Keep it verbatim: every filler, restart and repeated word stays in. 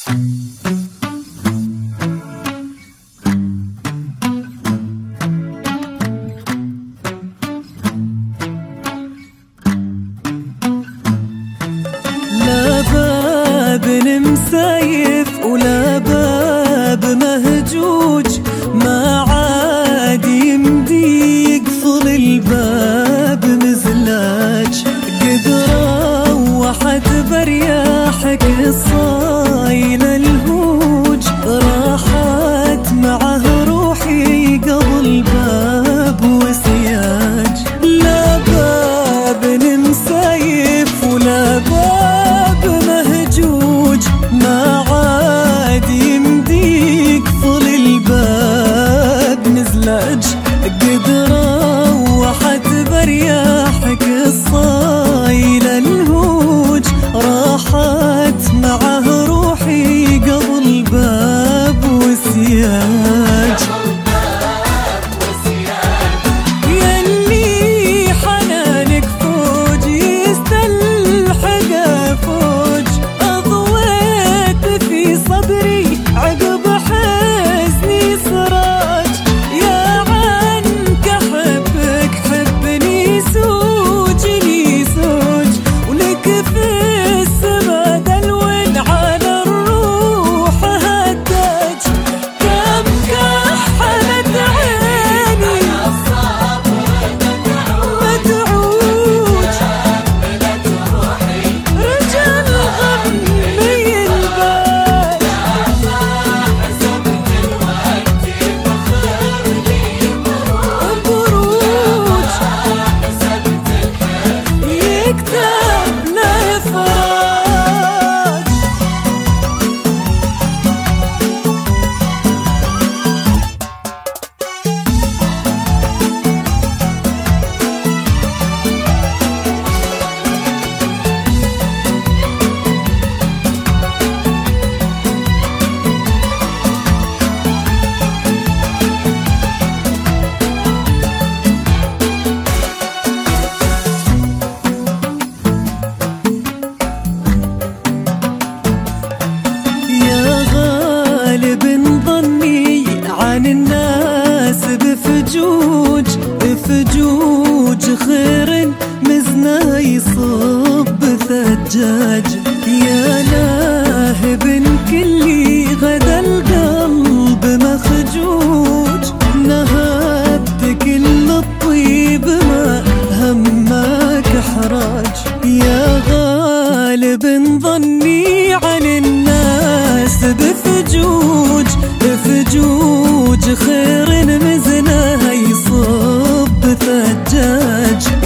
لا باب مسايف ولا باب مهجوج، ما عاد يمدي يقفل الباب مزلاج. قد روحت برياحك الصايل الهوج، راحت معه روحي قبل باب وسياج. لا باب مسايف ولا باب مهجوج، ما عاد يمدي يقفل الباب مزلاج. قد روحت برياحك الصايل الهوج، راحت معه روحي قبل باب وسياج. يلي حنانك فوج يستلحق فوج، أضويت في صدري عقب حزني سراج. يا عنك أحبك حبني سوجني سوج، ولك في السما دلون على الروح هداج. كم كحلت عيني مدعوج، رجال غمي البال بروج، يكتب له فراج. ظني عن الناس بفجوج بفجوج، خير مزنا يصب ثجاج. يا لاهب كلي غدا القلب مخجوج، نهبت كل الطيب ما همك احراج. يا غالب ظني عن الناس بفجوج بفجوج، خير مزنا يصب ثجاج.